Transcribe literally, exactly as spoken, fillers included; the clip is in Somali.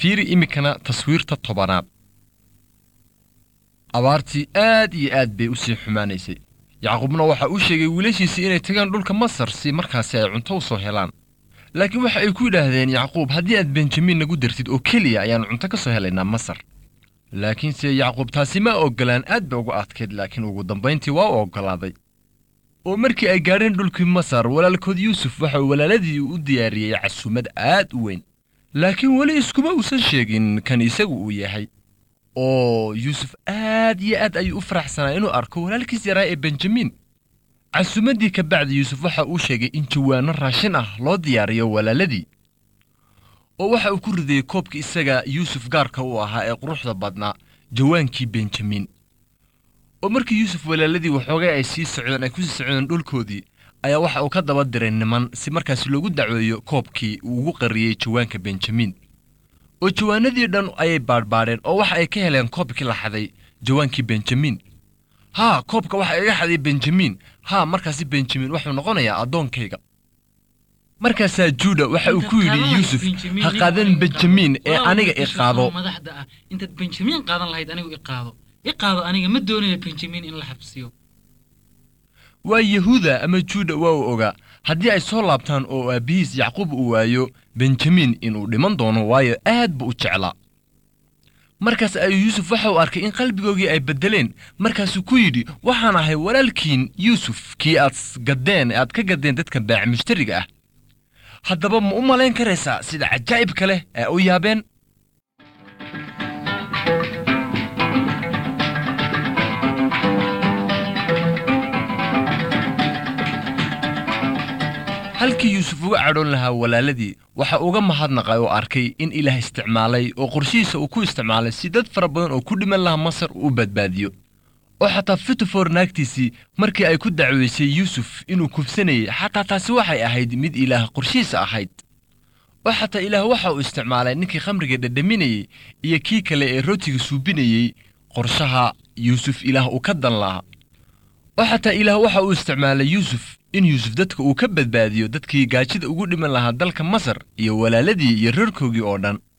fiiri imikana taswiirta tobanaad. abaartii aad iyo aad bay u sii xumaanaysay. yacquubna waxa uu sheegay wiilashiisii inay tagaan dhulka masar si markaasi ay cunto u soo helaan. laakiin waxa ay ku yidhaahdeen yacquub haddii aad benjamin nagu dartid oo keliya ayaan cunto ka soo helaynaa masar. laakiinse yacquub taasi ma ogolaan, aad bay uga adkayd, laakiin ugu dambayntii waa u oggolaaday. oo markii ay gaadheen dhulkii masar, walaalkood yuusuf waxa uu walaaladii u diyaariyey casuumad aad u weyn. laakiin weli iskuma uusan sheegin kan isagu uu yahay. oo yuusuf aad iyo aad ayuu u faraxsanaa inuu arko walaalkiis yaraa ee benjamin. casuumaddii ka bacdi yuusuf waxa uu sheegay in jawaano raashin ah loo diyaariyo walaaladii. oo waxa uu ku ridayey koobkii isaga yuusuf gaarka u ahaa ee quruxda badnaa jawaankii benjamin. oo markii yuusuf walaaladii waxoogay ay sii socdeen ay ku sii socdeen dhulkoodii ayaa waxa uu ka daba diray niman si markaasi loogu dacweeyo koobkii uu ugu qariyey jawaanka benjamin. oo jawaanadii dhan ayay baadhbaadheen oo waxa ay ka heleen koobkii la xaday jawaankii benjamin. haa, koobka waxa iga xaday benjamin. haa, markaasi benjamin wuxuu noqonayaa addoonkayga. markaasaa juuda waxa uu ku yidhi yuusuf, ha qaadan benjamin ee aniga i qaado. madaxda ah intaad benjamin qaadan lahayd anigu i qaado i qaado aniga ma doonayo benjamin in la xabsiyo. waa yahuuda ama juuda waa uu ogaa haddii ay soo laabtaan oo aabbihiis yacquub uu waayo benjamin inuu dhiman doono, waayo aad buu u jeclaa. markaas ayuu yuusuf waxa uu arkay in qalbigoogii ay beddeleen. markaasuu ku yidhi, waxaan ahay walaalkiin yuusuf, kii aad gaddeen aad ka gaddeen dadka baac mushtariga ah. haddaba ma u malayn karaysaa sida cajaa'ibka leh ee u yaabeen? halkii yuusuf uga cadhoon lahaa walaaladii, waxa uga mahadnaqay oo arkay in ilaah isticmaalay oo qorshihiisa uu ku isticmaalay si dad fara badan oo ku dhiman lahaa masar uu badbaadiyo. oo xataa fitifor naagtiisii markii ay ku dacweysay yuusuf inuu kufsanayey, xataa taasi waxay ahayd mid ilaah qorshihiisa ahayd. oo xataa ilaah waxa uu isticmaalay ninkii khamriga dhadhaminayey iyo kii kale ee rootiga suubinayey qorshaha yuusuf ilaah uu ka dan lahaa. oo xataa ilaah waxa uu isticmaalay yuusuf in yuusuf dadka uu ka badbaadiyo dadkii gaajida ugu dhiman lahaa dalka masar iyo walaaladii iyo reerkoogii oo dhan.